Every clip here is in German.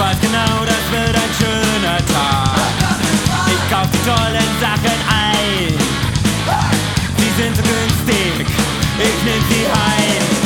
weiß genau, das wird ein schöner Tag. Ich kauf die tollen Sachen ein. Sie sind so günstig, ich nehm sie heim.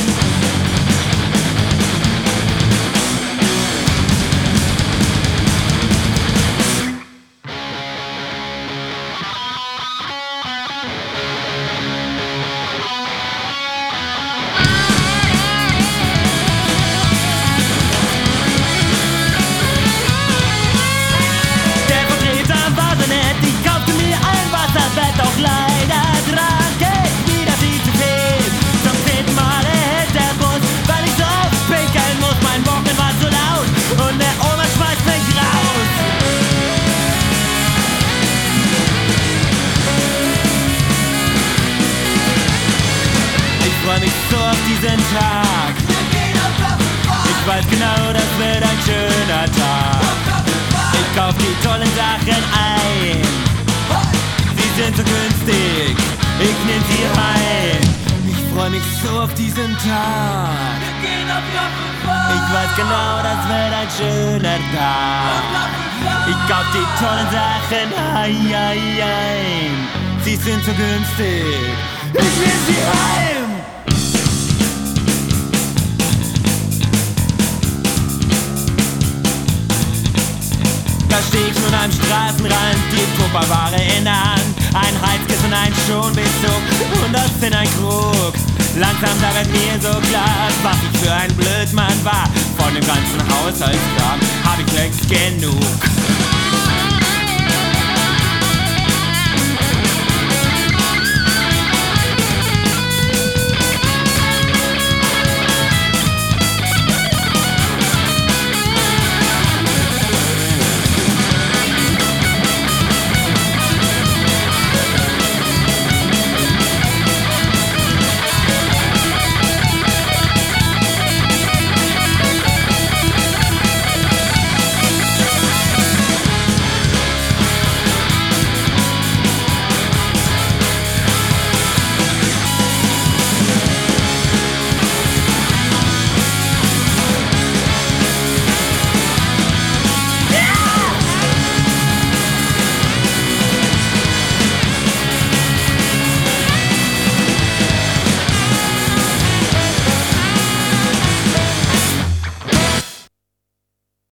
Doch leider trage ich wieder viel zu viel. Zum 10. Mal hält der Bus, weil ich so oft pinkeln muss. Mein Bocken war zu laut und der Oma schmeißt mich raus. Ich freu mich so auf diesen Tag. Ich weiß genau, das wird ein schöner Tag. Ich kauf die tollen Sachen ein. Sie sind so günstig, ich nehm sie heim. Ich freu mich so auf diesen Tag. Ich weiß genau, das wird ein schöner Tag. Ich kauf die tollen Sachen ein. Sie sind so günstig, ich nehm sie heim. Da steh ich nun am Straßenrand, die Tupperware in der Hand. Ein Heizkissen, ein Schonbezug und das in ein Krug. Langsam da wird mir so klar, was ich für ein Blödmann war. Von dem ganzen Haushaltskram hab ich längst genug.